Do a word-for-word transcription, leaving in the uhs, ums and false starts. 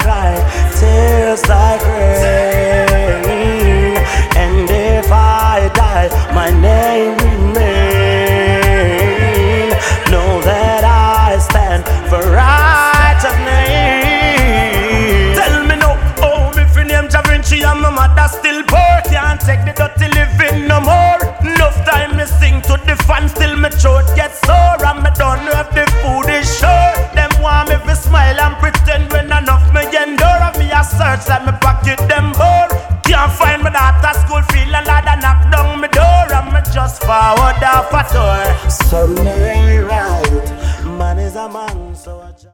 cry tears like rain, and if I die, my name remain. Know that I stand for righteousness. Tell me no, oh, me fi name Jah Vinci and my mother still poor. Can't take the dirty living no more. Enough time me sing to the fans, still me throat gets sore, and me don't know if the food is sure. Them want me to smile and pretend when enough me endure. And me a search like me pocket them bored. Can't find me that at school, feeling like they knock down me door, and me just forward off a tour. Some may right, man is a man, so I